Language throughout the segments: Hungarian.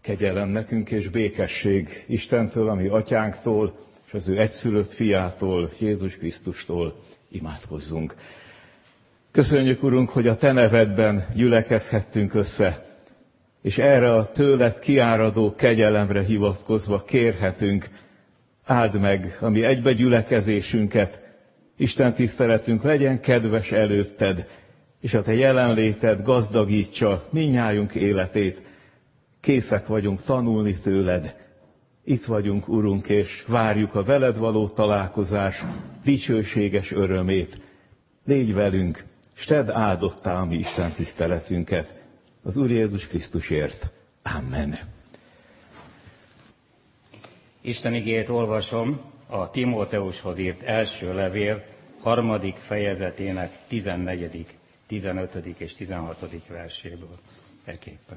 Kegyelem nekünk és békesség Istentől, ami atyánktól, és az ő egyszülött fiától, Jézus Krisztustól imádkozzunk. Köszönjük, Urunk, hogy a Te nevedben gyülekezhettünk össze, és erre a tőled kiáradó kegyelemre hivatkozva kérhetünk, áld meg a mi egybegyülekezésünket, Isten tiszteletünk legyen kedves előtted, és a Te jelenléted gazdagítsa mindnyájunk életét. Készek vagyunk tanulni tőled. Itt vagyunk, Urunk, és várjuk a veled való találkozás dicsőséges örömét. Légy velünk, s tedd áldottá a mi Isten tiszteletünket. Az Úr Jézus Krisztusért. Amen. Isten igéjét olvasom a Timóteushoz írt első levél 3. fejezetének 14., 15. és 16. verséből. Ekképpen.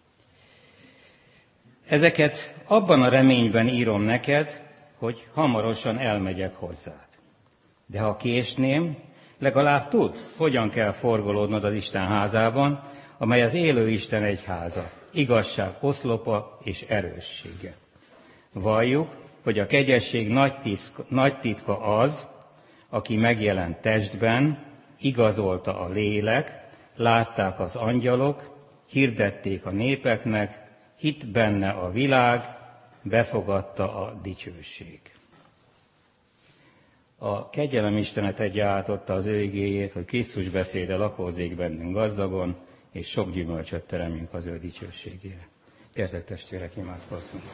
Ezeket abban a reményben írom neked, hogy hamarosan elmegyek hozzád. De ha késném, legalább tudd, hogyan kell forgolódnod az Isten házában, amely az élő Isten egyháza, igazság oszlopa és erőssége. Valljuk, hogy a kegyesség nagy titka az, aki megjelent testben, igazolta a lélek, látták az angyalok, hirdették a népeknek, hitt benne a világ, befogadta a dicsőség. A kegyelem Istene tegye átotta az ő igéjét, hogy Krisztus beszéde lakózzék bennünk gazdagon, és sok gyümölcsöt teremjünk az ő dicsőségére. Gyertek, testvérek, imádkozzunk!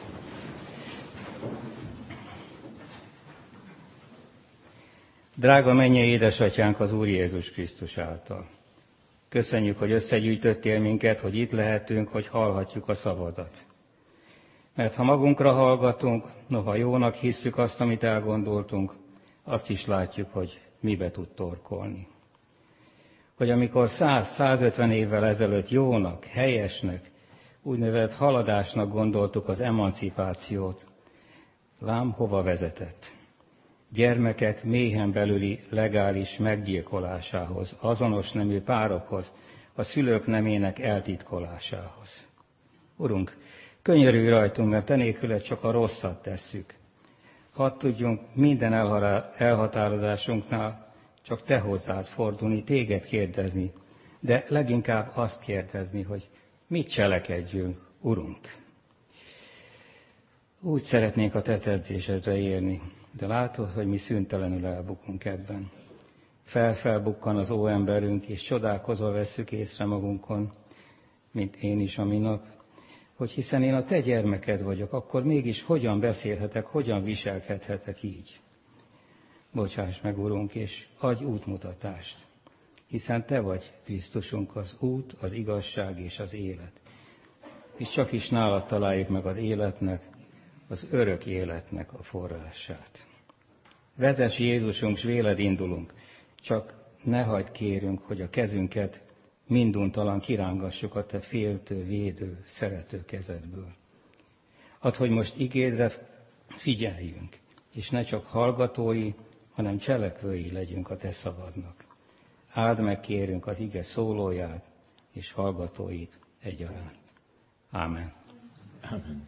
Drága mennyei édesatyánk az Úr Jézus Krisztus által. Köszönjük, hogy összegyűjtöttél minket, hogy itt lehetünk, hogy hallhatjuk a szavadat. Mert ha magunkra hallgatunk, noha jónak hisszük azt, amit elgondoltunk, azt is látjuk, hogy mibe tud torkolni. Hogy amikor 100-150 évvel ezelőtt jónak, helyesnek, úgynevezett haladásnak gondoltuk az emancipációt, lám hova vezetett. Gyermekek méhen belüli legális meggyilkolásához, azonos nemű párokhoz, a szülők nemének eltitkolásához. Urunk, könyörülj rajtunk, mert enélkül csak a rosszat tesszük. Hadd tudjunk minden elhatározásunknál csak Te hozzád fordulni, Téged kérdezni, de leginkább azt kérdezni, hogy mit cselekedjünk, Urunk. Úgy szeretnénk a Te tetszésedre érni, de látod, hogy mi szüntelenül elbukunk ebben. Felbukkan az óemberünk, és csodálkozva vesszük észre magunkon, mint én is a minap, hogy hiszen én a Te gyermeked vagyok, akkor mégis hogyan beszélhetek, hogyan viselkedhetek így. Bocsáss meg, Urunk, és adj útmutatást, hiszen Te vagy Krisztusunk, az út, az igazság és az élet. És csak is nálad találjuk meg az életnek, az örök életnek a forrását. Vezess Jézusunk, s véled indulunk, csak ne hagyd, kérünk, hogy a kezünket minduntalan kirángassuk a Te féltő, védő, szerető kezedből. Add, hogy most igédre figyeljünk, és ne csak hallgatói, hanem cselekvői legyünk a Te szavadnak. Áld meg, kérünk, az ige szólóját és hallgatóit egyaránt. Ámen. Amen.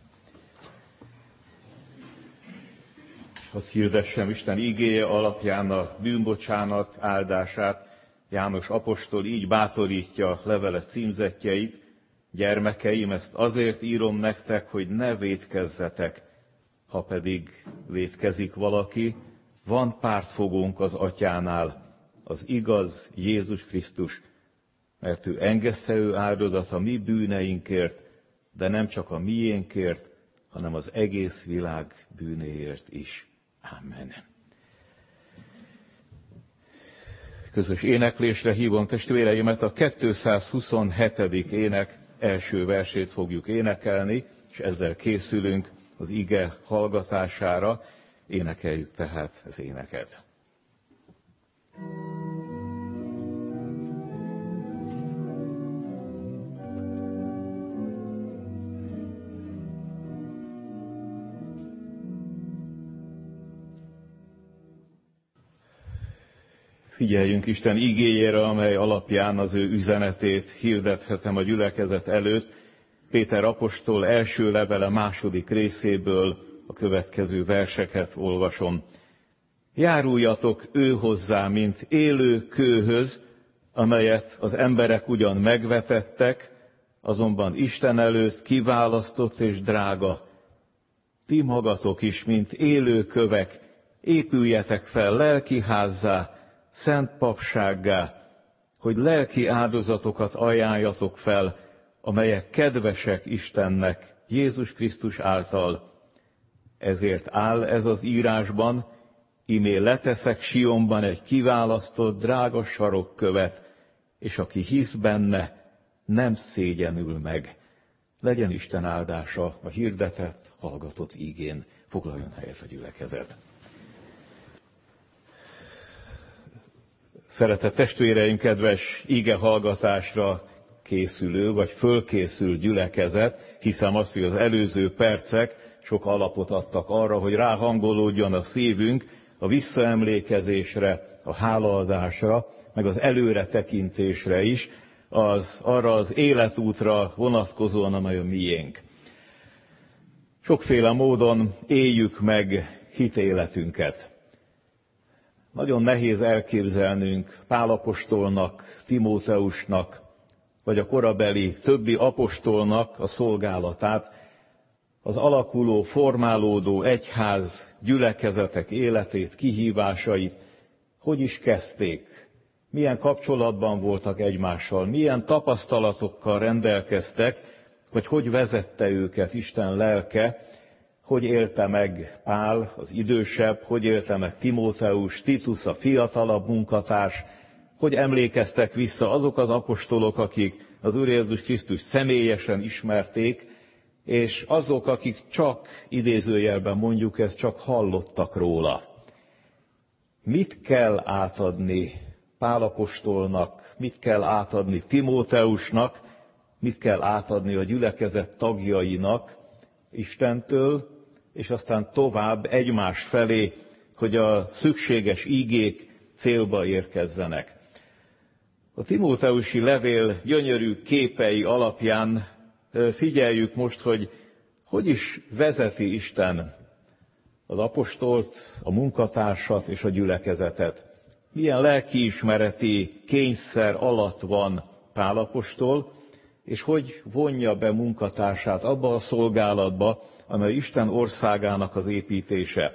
Hadd hirdessem Isten igéje alapján a bűnbocsánat áldását. János apostol így bátorítja levele címzettjeit: gyermekeim, ezt azért írom nektek, hogy ne vétkezzetek. Ha pedig vétkezik valaki, van pártfogónk az Atyánál, az igaz Jézus Krisztus, mert ő engeszte ő áldozat a mi bűneinkért, de nem csak a miénkért, hanem az egész világ bűnéért is. Amen. Közös éneklésre hívom testvéreimet, a 227. ének első versét fogjuk énekelni, és ezzel készülünk az ige hallgatására. Énekeljük tehát az éneket. Figyeljünk Isten igéjére, amely alapján az ő üzenetét hirdethetem a gyülekezet előtt. Péter apostol első levele második részéből a következő verseket olvasom. Járuljatok ő hozzá, mint élő kőhöz, amelyet az emberek ugyan megvetettek, azonban Isten előtt kiválasztott és drága. Ti magatok is, mint élő kövek, épüljetek fel lelki házzá, szent papsággá, hogy lelki áldozatokat ajánljatok fel, amelyek kedvesek Istennek Jézus Krisztus által. Ezért áll ez az írásban, íme leteszek Sionban egy kiválasztott, drága sarokkövet, és aki hisz benne, nem szégyenül meg. Legyen Isten áldása a hirdetett, hallgatott ígén. Foglaljon helyet a gyülekezet. Szeretett testvéreim, kedves íge hallgatásra készülő, vagy fölkészült gyülekezet, hiszem azt, hogy az előző percek sok alapot adtak arra, hogy ráhangolódjon a szívünk a visszaemlékezésre, a hálaadásra, meg az előre tekintésre is, arra az életútra vonatkozóan, amely a miénk. Sokféle módon éljük meg hitéletünket. Nagyon nehéz elképzelnünk Pál apostolnak, Timóteusnak, vagy a korabeli többi apostolnak a szolgálatát, az alakuló, formálódó egyház, gyülekezetek életét, kihívásait, hogy is kezdték, milyen kapcsolatban voltak egymással, milyen tapasztalatokkal rendelkeztek, vagy hogy vezette őket Isten lelke, hogy élte meg Pál, az idősebb, hogy élte meg Timóteus, Titus, a fiatalabb munkatárs, hogy emlékeztek vissza azok az apostolok, akik az Úr Jézus Krisztus személyesen ismerték, és azok, akik csak, idézőjelben mondjuk ezt, csak hallottak róla. Mit kell átadni Pál apostolnak, mit kell átadni Timóteusnak, mit kell átadni a gyülekezet tagjainak Istentől, és aztán tovább egymás felé, hogy a szükséges ígék célba érkezzenek. A timóteusi levél gyönyörű képei alapján figyeljük most, hogy is vezeti Isten az apostolt, a munkatársat és a gyülekezetet. Milyen lelkiismereti kényszer alatt van Pál apostol, és hogy vonja be munkatársát abba a szolgálatba, amely Isten országának az építése.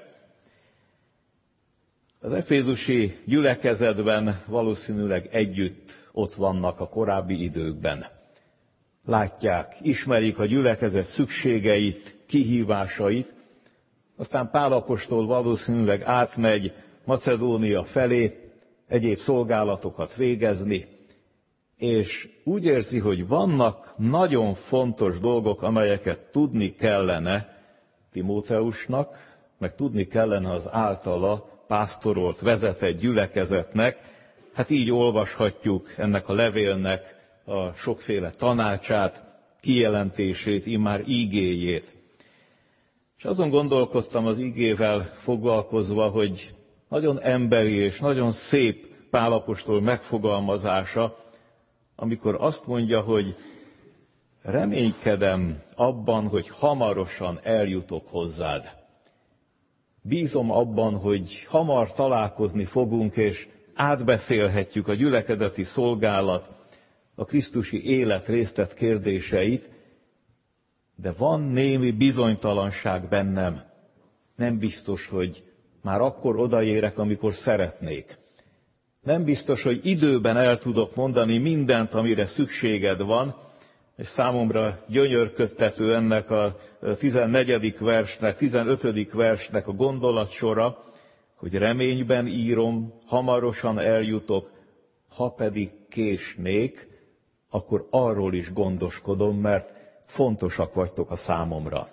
Az efézusi gyülekezetben valószínűleg együtt ott vannak a korábbi időkben. Látják, ismerik a gyülekezet szükségeit, kihívásait, aztán Pál apostol valószínűleg átmegy Macedónia felé egyéb szolgálatokat végezni, és úgy érzi, hogy vannak nagyon fontos dolgok, amelyeket tudni kellene Timóteusnak, meg tudni kellene az általa pásztorolt, vezetett gyülekezetnek. Hát így olvashatjuk ennek a levélnek a sokféle tanácsát, kijelentését, immár ígéjét. És azon gondolkoztam az ígével foglalkozva, hogy nagyon emberi és nagyon szép Pál apostol megfogalmazása, amikor azt mondja, hogy reménykedem abban, hogy hamarosan eljutok hozzád. Bízom abban, hogy hamar találkozni fogunk, és átbeszélhetjük a gyülekezeti szolgálat, a krisztusi élet résztett kérdéseit, de van némi bizonytalanság bennem. Nem biztos, hogy már akkor odaérek, amikor szeretnék. Nem biztos, hogy időben el tudok mondani mindent, amire szükséged van, és számomra gyönyörködtető ennek a 14. versnek, 15. versnek a gondolatsora, hogy reményben írom, hamarosan eljutok, ha pedig késnék, akkor arról is gondoskodom, mert fontosak vagytok a számomra.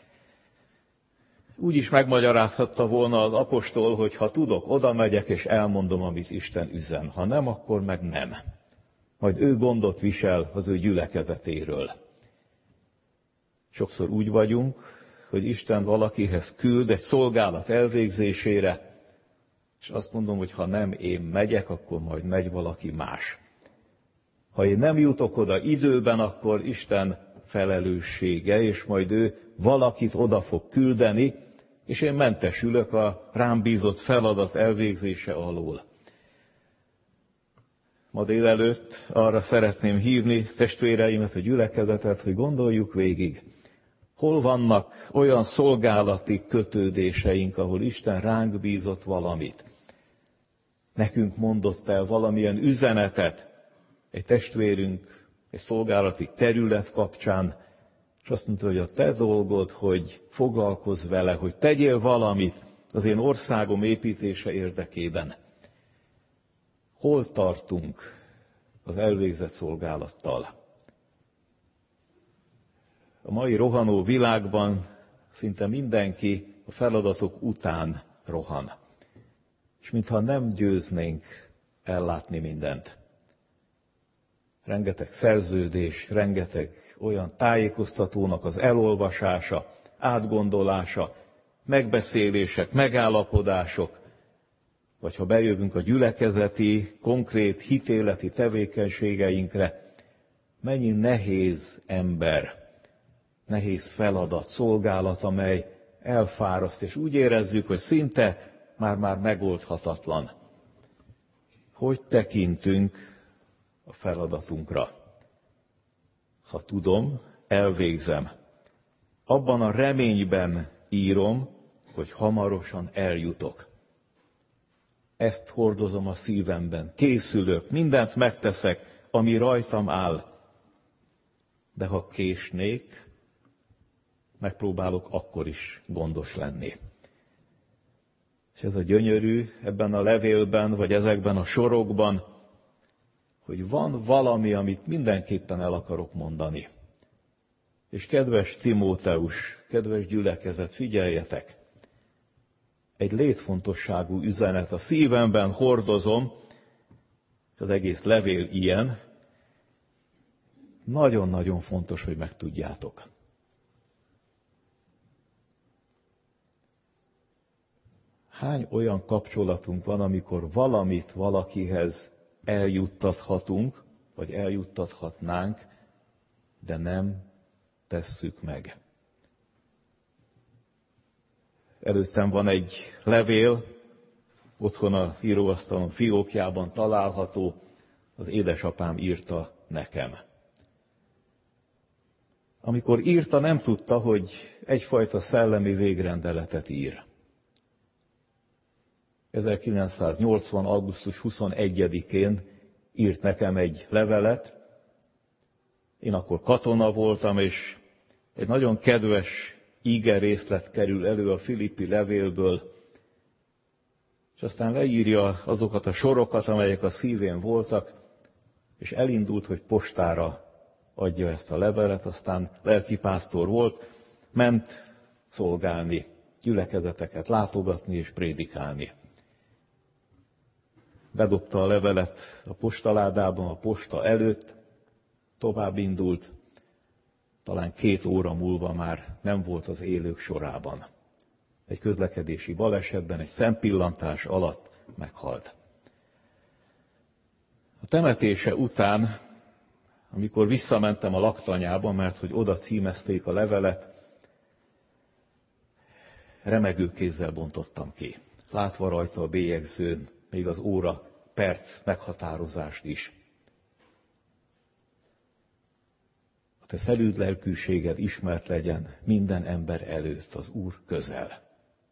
Úgy is megmagyarázhatta volna az apostol, hogy ha tudok, oda megyek és elmondom, amit Isten üzen. Ha nem, akkor meg nem. Majd ő gondot visel az ő gyülekezetéről. Sokszor úgy vagyunk, hogy Isten valakihez küld egy szolgálat elvégzésére, és azt mondom, hogy ha nem én megyek, akkor majd megy valaki más. Ha én nem jutok oda időben, akkor Isten felelőssége, és majd ő valakit oda fog küldeni, és én mentesülök a rám bízott feladat elvégzése alól. Ma délelőtt arra szeretném hívni testvéreimet, a gyülekezetet, hogy gondoljuk végig. Hol vannak olyan szolgálati kötődéseink, ahol Isten ránk bízott valamit? Nekünk mondott el valamilyen üzenetet egy testvérünk, egy szolgálati terület kapcsán, és azt mondta, hogy a te dolgod, hogy foglalkozz vele, hogy tegyél valamit az én országom építése érdekében. Hol tartunk az elvégzett szolgálattal? A mai rohanó világban szinte mindenki a feladatok után rohan. És mintha nem győznénk ellátni mindent. Rengeteg szerződés, rengeteg olyan tájékoztatónak az elolvasása, átgondolása, megbeszélések, megállapodások, vagy ha bejövünk a gyülekezeti, konkrét, hitéleti tevékenységeinkre, mennyi nehéz ember, nehéz feladat, szolgálat, amely elfáraszt, és úgy érezzük, hogy szinte már megoldhatatlan. Hogy tekintünk a feladatunkra? Ha tudom, elvégzem. Abban a reményben írom, hogy hamarosan eljutok. Ezt hordozom a szívemben. Készülök, mindent megteszek, ami rajtam áll. De ha késnék, megpróbálok akkor is gondos lenni. És ez a gyönyörű ebben a levélben, vagy ezekben a sorokban, hogy van valami, amit mindenképpen el akarok mondani. És kedves Timóteus, kedves gyülekezet, figyeljetek! Egy létfontosságú üzenet, a szívemben hordozom, az egész levél ilyen, nagyon-nagyon fontos, hogy megtudjátok. Hány olyan kapcsolatunk van, amikor valamit valakihez eljuttathatunk, vagy eljuttathatnánk, de nem tesszük meg. Előttem van egy levél, otthon a íróasztalon fiókjában található, az édesapám írta nekem. Amikor írta, nem tudta, hogy egyfajta szellemi végrendeletet ír. 1980. augusztus 21-én írt nekem egy levelet. Én akkor katona voltam, és egy nagyon kedves íge részlet kerül elő a Filippi levélből, és aztán leírja azokat a sorokat, amelyek a szívén voltak, és elindult, hogy postára adja ezt a levelet, aztán lelkipásztor volt, ment szolgálni, gyülekezeteket látogatni és prédikálni. Bedobta a levelet a postaládában, a posta előtt, tovább indult, talán 2 óra múlva már nem volt az élők sorában. Egy közlekedési balesetben, egy szempillantás alatt meghalt. A temetése után, amikor visszamentem a laktanyába, mert hogy oda címezték a levelet, remegő kézzel bontottam ki. Látva rajta a bélyegzőn, még az óra, perc meghatározást is. A te felült lelkűséged ismert legyen minden ember előtt, az Úr közel.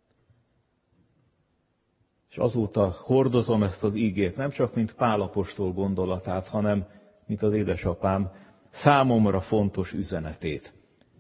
És azóta hordozom ezt az ígét, nem csak mint Pál apostol gondolatát, hanem mint az édesapám számomra fontos üzenetét.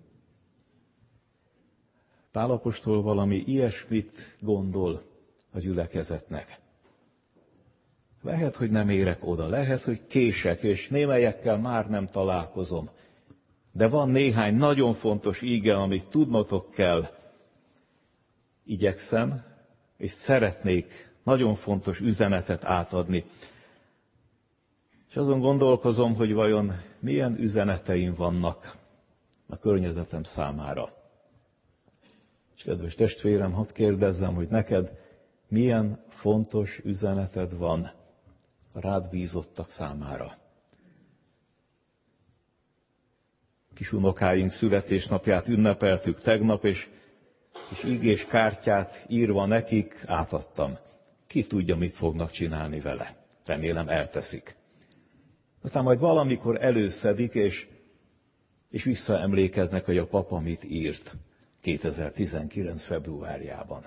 Pál apostol valami ilyesmit gondol a gyülekezetnek. Lehet, hogy nem érek oda, lehet, hogy kések, és némelyekkel már nem találkozom. De van néhány nagyon fontos íge, amit tudnotok kell. Igyekszem, és szeretnék nagyon fontos üzenetet átadni. És azon gondolkozom, hogy vajon milyen üzeneteim vannak a környezetem számára. És kedves testvérem, hadd kérdezzem, hogy neked milyen fontos üzeneted van a rád bízottak számára. Kis unokáink születésnapját ünnepeltük tegnap, és igés kártyát írva nekik átadtam. Ki tudja, mit fognak csinálni vele. Remélem elteszik. Aztán majd valamikor előszedik, és visszaemlékeznek, hogy a papa mit írt 2019. februárjában.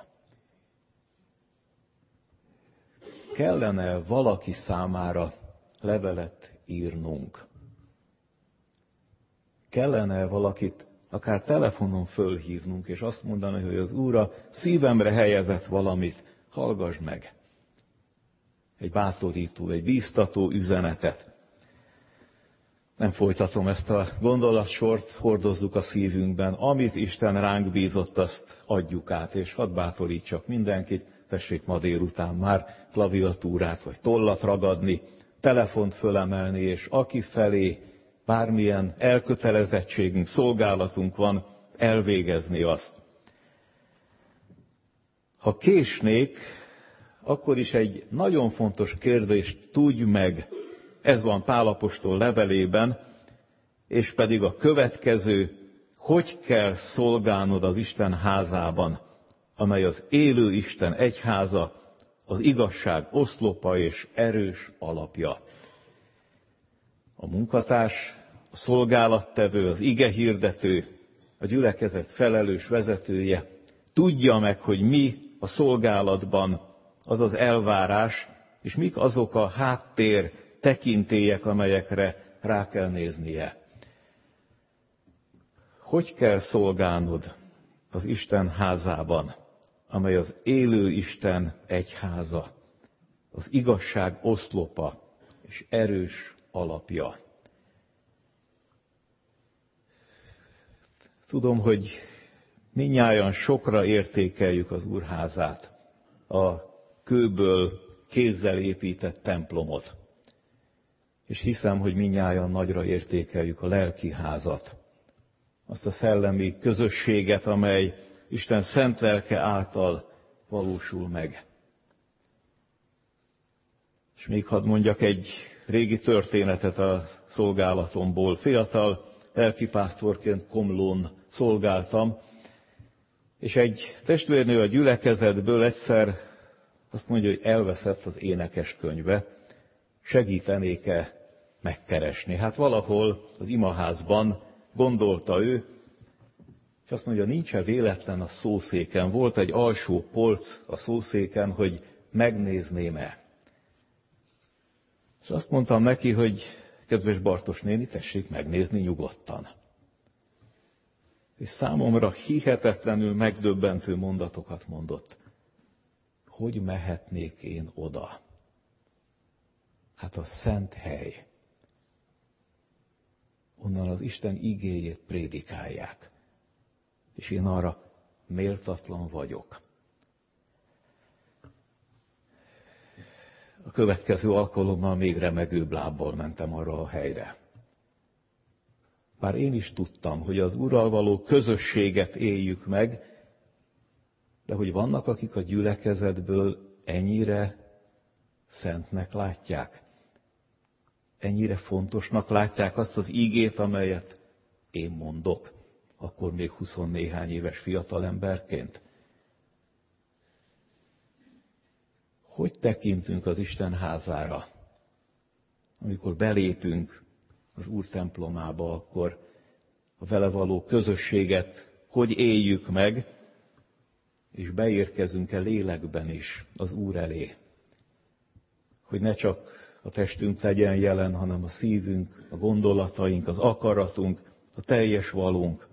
Kellene valaki számára levelet írnunk? Kellene valakit akár telefonon fölhívnunk, és azt mondani, hogy az Úr a szívemre helyezett valamit, hallgass meg. Egy bátorító, egy bíztató üzenetet. Nem folytatom ezt a gondolatsort, hordozzuk a szívünkben. Amit Isten ránk bízott, azt adjuk át, és hadd bátorítsak mindenkit, tessék ma délután már klaviatúrát vagy tollat ragadni, telefont fölemelni, és aki felé bármilyen elkötelezettségünk, szolgálatunk van, elvégezni azt. Ha késnék, akkor is egy nagyon fontos kérdést tudj meg, ez van Pál apostol levelében, és pedig a következő, hogy kell szolgálnod az Isten házában, amely az élő Isten egyháza, az igazság oszlopa és erős alapja. A munkatárs, a szolgálattevő, az igehirdető, a gyülekezet felelős vezetője tudja meg, hogy mi a szolgálatban az az elvárás, és mik azok a háttér tekintélyek, amelyekre rá kell néznie. Hogy kell szolgálnod az Isten házában, amely az élő Isten egyháza, az igazság oszlopa és erős alapja? Tudom, hogy mindnyájan sokra értékeljük az Úrházát, a kőből kézzel épített templomot. És hiszem, hogy mindnyájan nagyra értékeljük a lelki házat, azt a szellemi közösséget, amely Isten szent lelke által valósul meg. És még hadd mondjak egy régi történetet a szolgálatomból. Fiatal lelkipásztorként Komlón szolgáltam, és egy testvérnő a gyülekezetből egyszer azt mondja, hogy elveszett az énekeskönyve, segítenék-e megkeresni. Hát valahol az imaházban gondolta ő, és azt mondja, nincs-e véletlen a szószéken. Volt egy alsó polc a szószéken, hogy megnézném-e. És azt mondtam neki, hogy kedves Bartos néni, tessék megnézni nyugodtan. És számomra hihetetlenül megdöbbentő mondatokat mondott. Hogy mehetnék én oda? Hát a szent hely. Onnan az Isten igéjét prédikálják. És én arra méltatlan vagyok. A következő alkalommal még remegőbb lábbal mentem arra a helyre. Bár én is tudtam, hogy az Urral való közösséget éljük meg, de hogy vannak, akik a gyülekezetből ennyire szentnek látják, ennyire fontosnak látják azt az ígét, amelyet én mondok, akkor még 20 néhány éves fiatalemberként. Hogy tekintünk az Isten házára? Amikor belépünk az Úr templomába, akkor a vele való közösséget hogy éljük meg, és beérkezünk-e lélekben is az Úr elé. Hogy ne csak a testünk legyen jelen, hanem a szívünk, a gondolataink, az akaratunk, a teljes valónk.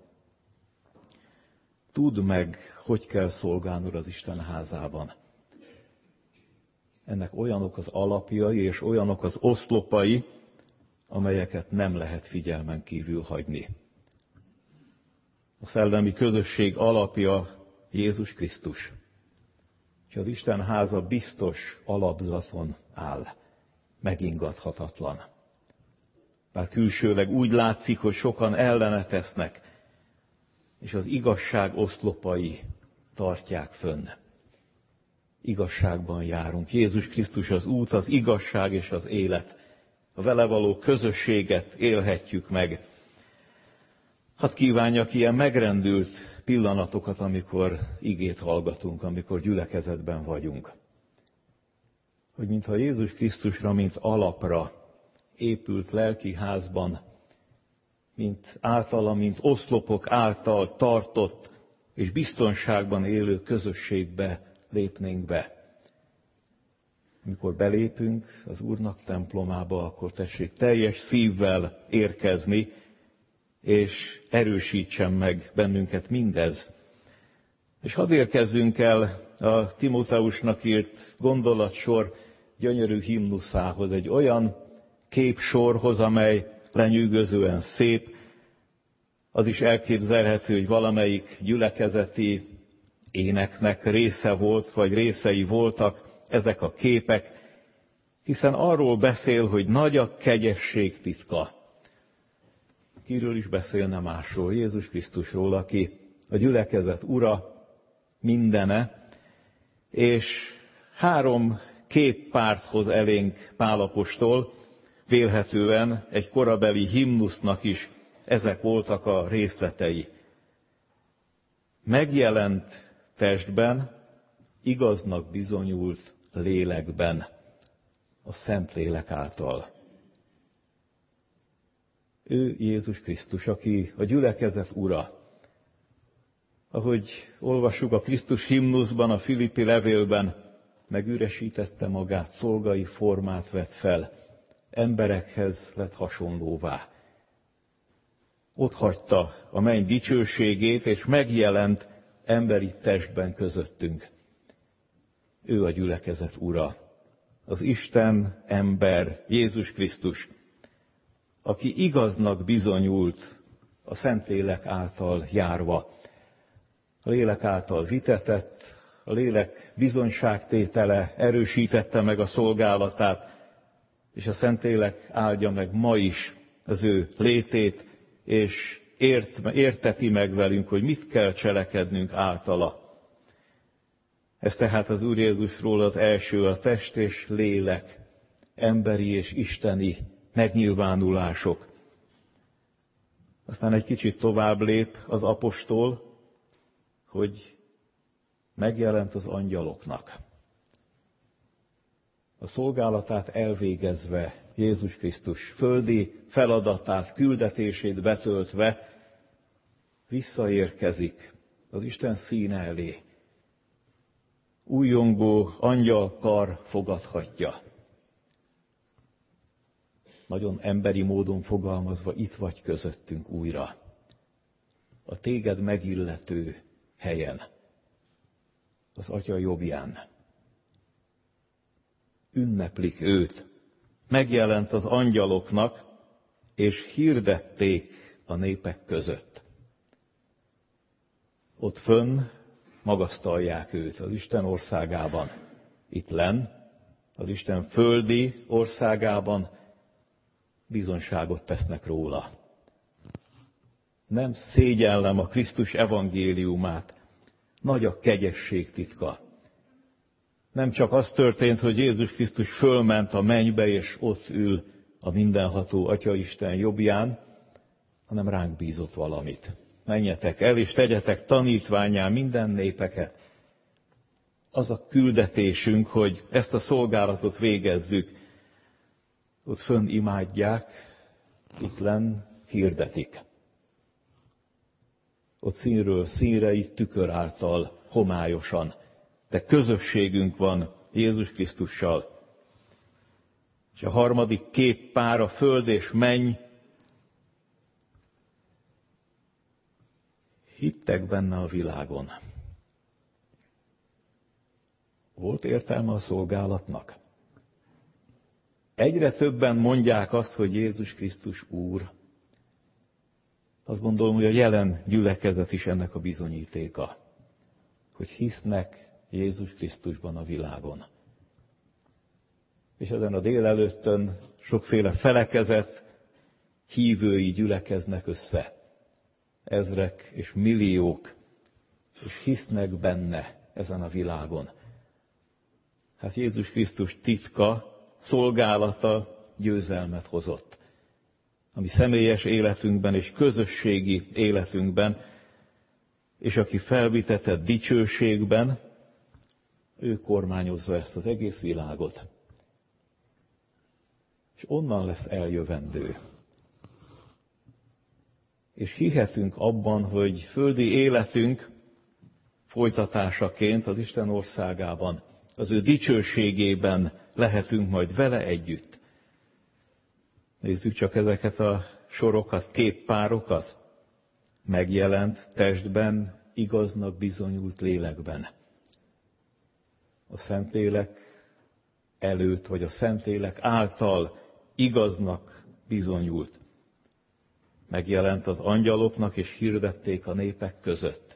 Tudd meg, hogy kell szolgálnod az Isten házában. Ennek olyanok az alapjai és olyanok az oszlopai, amelyeket nem lehet figyelmen kívül hagyni. A szellemi közösség alapja Jézus Krisztus. És az Isten háza biztos alapzaton áll, megingathatatlan. Bár külsőleg úgy látszik, hogy sokan ellene tesznek, és az igazság oszlopai tartják fönn. Igazságban járunk. Jézus Krisztus az út, az igazság és az élet. A vele való közösséget élhetjük meg. Hadd kívánjak ilyen megrendült pillanatokat, amikor igét hallgatunk, amikor gyülekezetben vagyunk. Hogy mintha Jézus Krisztusra, mint alapra épült lelki házban, mint általa, mint oszlopok által tartott és biztonságban élő közösségbe lépnénk be. Amikor belépünk az Úrnak templomába, akkor tessék teljes szívvel érkezni, és erősítsen meg bennünket mindez. És hadd érkezzünk el a Timóteusnak írt gondolatsor gyönyörű himnuszához, egy olyan képsorhoz, amely lenyűgözően szép. Az is elképzelhető, hogy valamelyik gyülekezeti éneknek része volt, vagy részei voltak ezek a képek, hiszen arról beszél, hogy nagy a kegyesség titka. Kiről is beszélne másról? Jézus Krisztusról, aki a gyülekezet ura, mindene, és 3 képpárt hoz elénk Pál apostol, vélhetően egy korabeli himnusznak is ezek voltak a részletei. Megjelent testben, igaznak bizonyult lélekben, a Szentlélek által. Ő Jézus Krisztus, aki a gyülekezet ura. Ahogy olvassuk a Krisztus himnuszban, a Filippi levélben, megüresítette magát, szolgai formát vett fel, emberekhez lett hasonlóvá. Ott hagyta a menny dicsőségét, és megjelent emberi testben közöttünk. Ő a gyülekezet ura, az Isten ember, Jézus Krisztus, aki igaznak bizonyult a Szentlélek által járva. A lélek által vitetett, a lélek bizonyságtétele erősítette meg a szolgálatát, és a Szentlélek áldja meg ma is az ő létét, és érteti meg velünk, hogy mit kell cselekednünk általa. Ez tehát az Úr Jézusról az első, a test és lélek, emberi és isteni megnyilvánulások. Aztán egy kicsit tovább lép az apostol, hogy megjelent az angyaloknak. A szolgálatát elvégezve, Jézus Krisztus földi feladatát, küldetését betöltve visszaérkezik az Isten színe elé. Újjongó angyalkar fogadhatja. Nagyon emberi módon fogalmazva, itt vagy közöttünk újra. A téged megillető helyen, az Atya jobbján. Ünneplik őt. Megjelent az angyaloknak, és hirdették a népek között. Ott fönn magasztalják őt az Isten országában. Itt lenn, az Isten földi országában bizonyságot tesznek róla. Nem szégyellem a Krisztus evangéliumát. Nagy a kegyesség titka. Nem csak az történt, hogy Jézus Krisztus fölment a mennybe, és ott ül a mindenható Atyaisten jobbján, hanem ránk bízott valamit. Menjetek el, és tegyetek tanítvánnyá minden népeket. Az a küldetésünk, hogy ezt a szolgálatot végezzük. Ott fönn imádják, itt lenn hirdetik. Ott színről színre, itt tükör által, homályosan. De közösségünk van Jézus Krisztussal. És a harmadik képpár, a föld és menny, hittek benne a világon. Volt értelme a szolgálatnak? Egyre többen mondják azt, hogy Jézus Krisztus Úr. Azt gondolom, hogy a jelen gyülekezet is ennek a bizonyítéka, hogy hisznek Jézus Krisztusban a világon. És ezen a délelőttön sokféle felekezet hívői gyülekeznek össze. Ezrek és milliók, és hisznek benne ezen a világon. Hát Jézus Krisztus titka, szolgálata győzelmet hozott. a mi személyes életünkben és közösségi életünkben, és aki felvitetett dicsőségben, ő kormányozza ezt az egész világot. És onnan lesz eljövendő. És hihetünk abban, hogy földi életünk folytatásaként az Isten országában, az ő dicsőségében lehetünk majd vele együtt. Nézzük csak ezeket a sorokat, képpárokat. Megjelent testben, igaznak bizonyult lélekben. A Szentlélek előtt, vagy a Szentlélek által igaznak bizonyult. Megjelent az angyaloknak, és hirdették a népek között.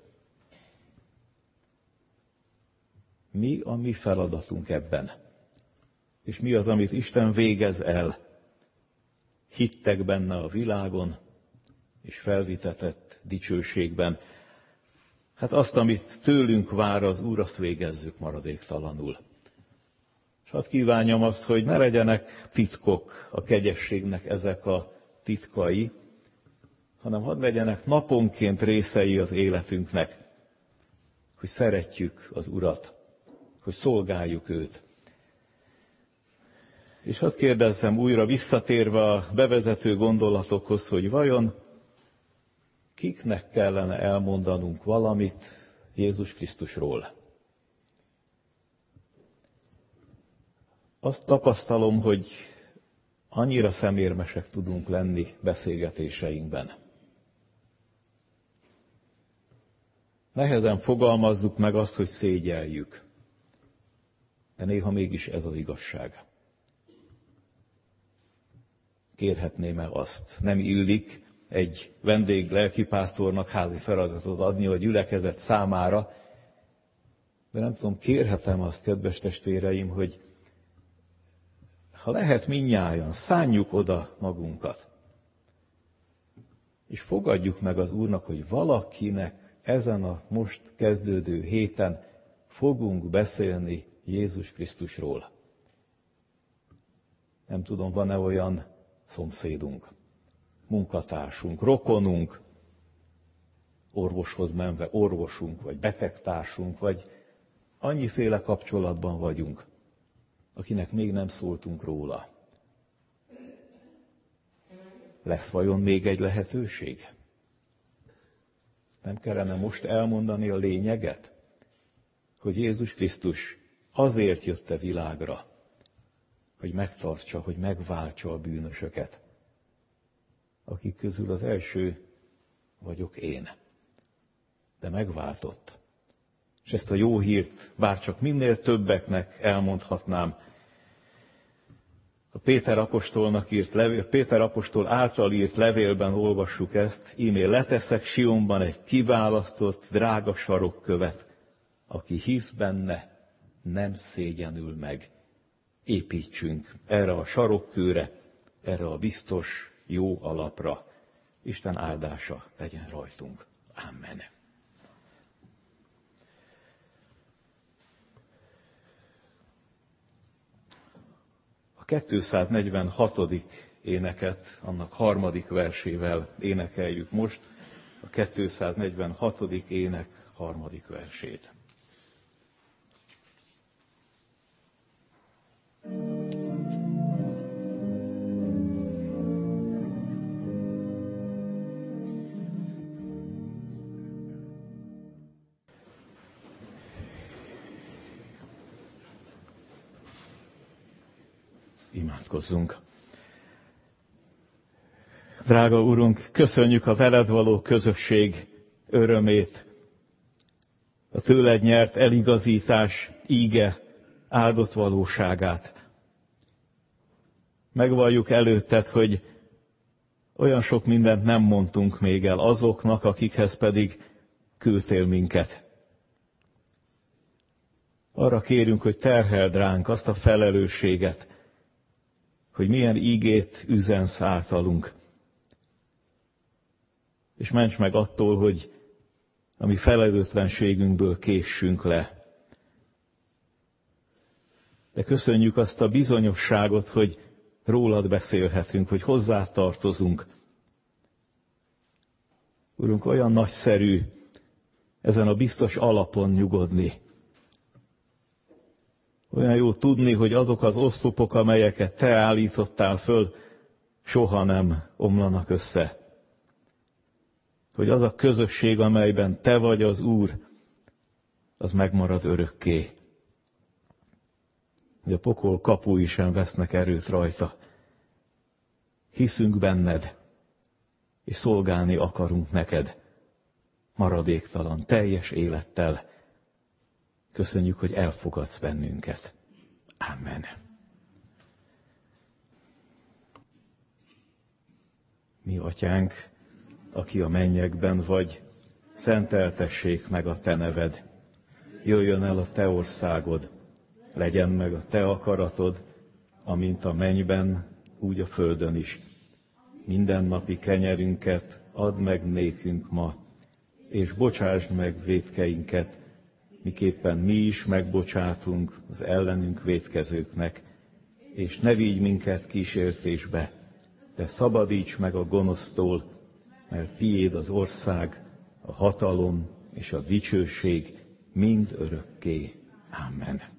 Mi a mi feladatunk ebben? És mi az, amit Isten végez el? Hittek benne a világon, és felvitetett dicsőségben. Hát azt, amit tőlünk vár az Úr, azt végezzük maradéktalanul. És hadd kívánjam azt, hogy ne legyenek titkok a kegyességnek ezek a titkai, hanem hadd legyenek naponként részei az életünknek, hogy szeretjük az Urat, hogy szolgáljuk őt. És hadd kérdezzem újra, visszatérve a bevezető gondolatokhoz, hogy vajon kiknek kellene elmondanunk valamit Jézus Krisztusról? Azt tapasztalom, hogy annyira szemérmesek tudunk lenni beszélgetéseinkben. Nehezen fogalmazzuk meg azt, hogy szégyeljük. De néha mégis ez az igazság. Kérhetném el azt, nem illik egy vendég lelkipásztornak házi feladatot adni a gyülekezet számára, de nem tudom, kérhetem azt, kedves testvéreim, hogy ha lehet, mindnyájan szánjuk oda magunkat, és fogadjuk meg az Úrnak, hogy valakinek ezen a most kezdődő héten fogunk beszélni Jézus Krisztusról. Nem tudom, van-e olyan szomszédunk, munkatársunk, rokonunk, orvoshoz menve orvosunk, vagy betegtársunk, vagy annyiféle kapcsolatban vagyunk, akinek még nem szóltunk róla. Lesz vajon még egy lehetőség? Nem kellene most elmondani a lényeget? Hogy Jézus Krisztus azért jött a világra, hogy megtartsa, hogy megváltsa a bűnösöket, akik közül az első vagyok én. De megváltott. És ezt a jó hírt bárcsak minél többeknek elmondhatnám. A Péter apostol által írt levélben olvassuk ezt, íme leteszek Sionban egy kiválasztott, drága sarokkövet, aki hisz benne, nem szégyenül meg. Építsünk erre a sarokkőre, erre a biztos, jó alapra. Isten áldása legyen rajtunk. Amen. A 246. éneket, annak 3. versével énekeljük most, a 246. ének 3. versét. Imádkozzunk. Drága Urunk, köszönjük a veled való közösség örömét, a tőled nyert eligazítás íge áldott valóságát. Megvalljuk előtted, hogy olyan sok mindent nem mondtunk még el azoknak, akikhez pedig küldtél minket. Arra kérünk, hogy terheld ránk azt a felelősséget, hogy milyen ígét üzensz általunk. És ments meg attól, hogy a mi felelőtlenségünkből késsünk le. De köszönjük azt a bizonyosságot, hogy rólad beszélhetünk, hogy hozzá tartozunk. Urunk, olyan nagyszerű ezen a biztos alapon nyugodni. Olyan jó tudni, hogy azok az oszlopok, amelyeket te állítottál föl, soha nem omlanak össze. Hogy az a közösség, amelyben te vagy az Úr, az megmarad örökké. Hogy a pokol kapui sem vesznek erőt rajta. Hiszünk benned, és szolgálni akarunk neked. Maradéktalan, teljes élettel. Köszönjük, hogy elfogadsz bennünket. Amen. Mi atyánk, aki a mennyekben vagy, szenteltessék meg a te neved. Jöjjön el a te országod, legyen meg a te akaratod, amint a mennyben, úgy a földön is. Mindennapi kenyerünket add meg nékünk ma, és bocsásd meg vétkeinket, miképpen mi is megbocsátunk az ellenünk vétkezőknek, és ne vigy minket kísértésbe, de szabadíts meg a gonosztól, mert tiéd az ország, a hatalom és a dicsőség mind örökké. Amen.